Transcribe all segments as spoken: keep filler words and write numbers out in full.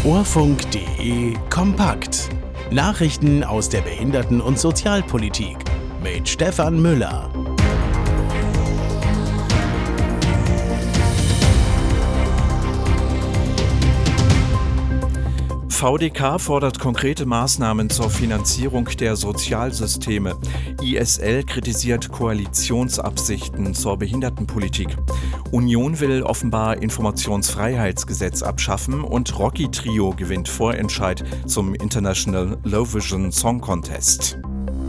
Orfunk.de kompakt. Nachrichten aus der Behinderten- und Sozialpolitik mit Stefan Müller. V D K fordert konkrete Maßnahmen zur Finanzierung der Sozialsysteme. I S L kritisiert Koalitionsabsichten zur Behindertenpolitik. Union will offenbar Informationsfreiheitsgesetz abschaffen und Rocky Trio gewinnt Vorentscheid zum International Low Vision Song Contest.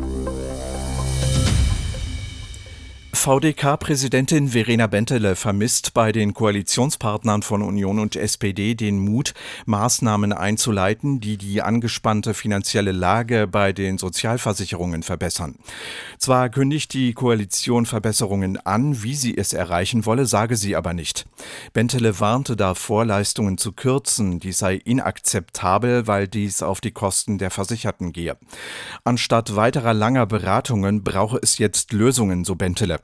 V D K-Präsidentin Verena Bentele vermisst bei den Koalitionspartnern von Union und S P D den Mut, Maßnahmen einzuleiten, die die angespannte finanzielle Lage bei den Sozialversicherungen verbessern. Zwar kündigt die Koalition Verbesserungen an, wie sie es erreichen wolle, sage sie aber nicht. Bentele warnte davor, Leistungen zu kürzen. Dies sei inakzeptabel, weil dies auf die Kosten der Versicherten gehe. Anstatt weiterer langer Beratungen brauche es jetzt Lösungen, so Bentele.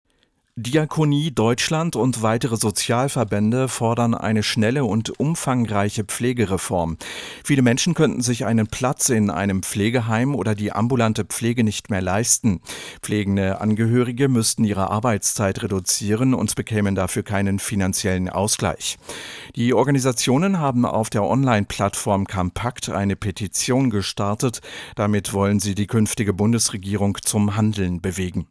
Diakonie Deutschland und weitere Sozialverbände fordern eine schnelle und umfangreiche Pflegereform. Viele Menschen könnten sich einen Platz in einem Pflegeheim oder die ambulante Pflege nicht mehr leisten. Pflegende Angehörige müssten ihre Arbeitszeit reduzieren und bekämen dafür keinen finanziellen Ausgleich. Die Organisationen haben auf der Online-Plattform Campakt eine Petition gestartet. Damit wollen sie die künftige Bundesregierung zum Handeln bewegen.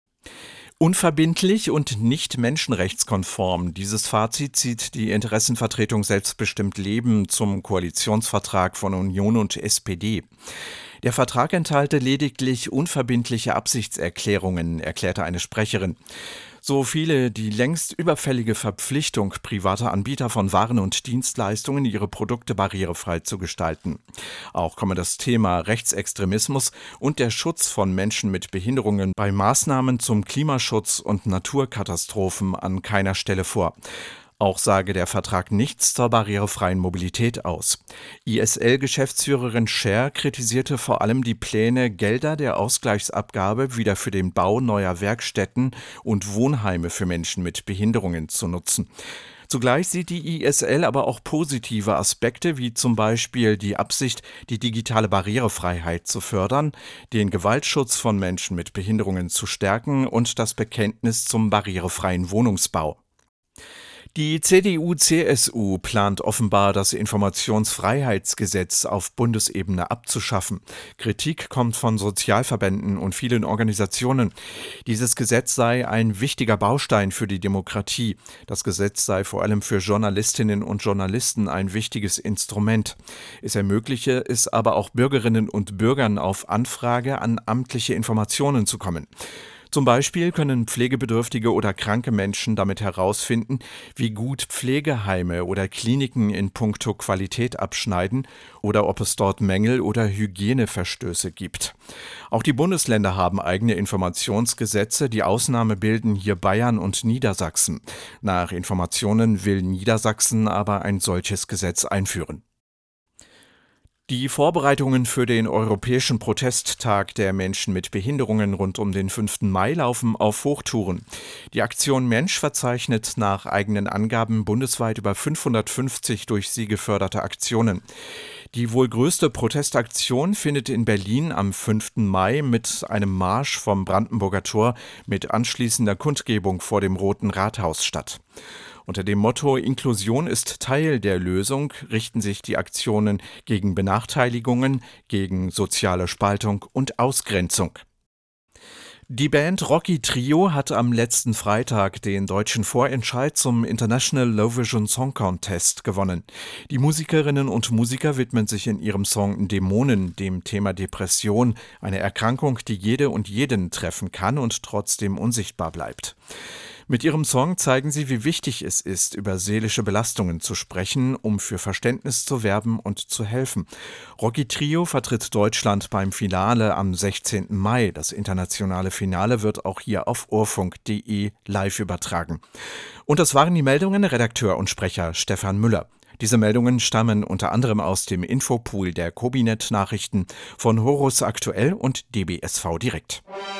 Unverbindlich und nicht menschenrechtskonform. Dieses Fazit zieht die Interessenvertretung Selbstbestimmt Leben zum Koalitionsvertrag von Union und S P D. Der Vertrag enthalte lediglich unverbindliche Absichtserklärungen, erklärte eine Sprecherin. So viele die längst überfällige Verpflichtung privater Anbieter von Waren und Dienstleistungen, ihre Produkte barrierefrei zu gestalten. Auch komme das Thema Rechtsextremismus und der Schutz von Menschen mit Behinderungen bei Maßnahmen zum Klimaschutz und Naturkatastrophen an keiner Stelle vor. Auch sage der Vertrag nichts zur barrierefreien Mobilität aus. I S L-Geschäftsführerin Scher kritisierte vor allem die Pläne, Gelder der Ausgleichsabgabe wieder für den Bau neuer Werkstätten und Wohnheime für Menschen mit Behinderungen zu nutzen. Zugleich sieht die I S L aber auch positive Aspekte, wie zum Beispiel die Absicht, die digitale Barrierefreiheit zu fördern, den Gewaltschutz von Menschen mit Behinderungen zu stärken und das Bekenntnis zum barrierefreien Wohnungsbau. Die C D U C S U plant offenbar, das Informationsfreiheitsgesetz auf Bundesebene abzuschaffen. Kritik kommt von Sozialverbänden und vielen Organisationen. Dieses Gesetz sei ein wichtiger Baustein für die Demokratie. Das Gesetz sei vor allem für Journalistinnen und Journalisten ein wichtiges Instrument. Es ermögliche es aber auch Bürgerinnen und Bürgern auf Anfrage an amtliche Informationen zu kommen. Zum Beispiel können pflegebedürftige oder kranke Menschen damit herausfinden, wie gut Pflegeheime oder Kliniken in puncto Qualität abschneiden oder ob es dort Mängel oder Hygieneverstöße gibt. Auch die Bundesländer haben eigene Informationsgesetze, die Ausnahme bilden hier Bayern und Niedersachsen. Nach Informationen will Niedersachsen aber ein solches Gesetz einführen. Die Vorbereitungen für den Europäischen Protesttag der Menschen mit Behinderungen rund um den fünften Mai laufen auf Hochtouren. Die Aktion Mensch verzeichnet nach eigenen Angaben bundesweit über fünfhundertfünfzig durch sie geförderte Aktionen. Die wohl größte Protestaktion findet in Berlin am fünften Mai mit einem Marsch vom Brandenburger Tor mit anschließender Kundgebung vor dem Roten Rathaus statt. Unter dem Motto Inklusion ist Teil der Lösung richten sich die Aktionen gegen Benachteiligungen, gegen soziale Spaltung und Ausgrenzung. Die Band Rocky Trio hat am letzten Freitag den deutschen Vorentscheid zum International Low Vision Song Contest gewonnen. Die Musikerinnen und Musiker widmen sich in ihrem Song Dämonen dem Thema Depression, eine Erkrankung, die jede und jeden treffen kann und trotzdem unsichtbar bleibt. Mit ihrem Song zeigen sie, wie wichtig es ist, über seelische Belastungen zu sprechen, um für Verständnis zu werben und zu helfen. Rocky Trio vertritt Deutschland beim Finale am sechzehnten Mai. Das internationale Finale wird auch hier auf Orfunk.de live übertragen. Und das waren die Meldungen, Redakteur und Sprecher Stefan Müller. Diese Meldungen stammen unter anderem aus dem Infopool der Kobinet Nachrichten von Horus Aktuell und D B S V Direkt.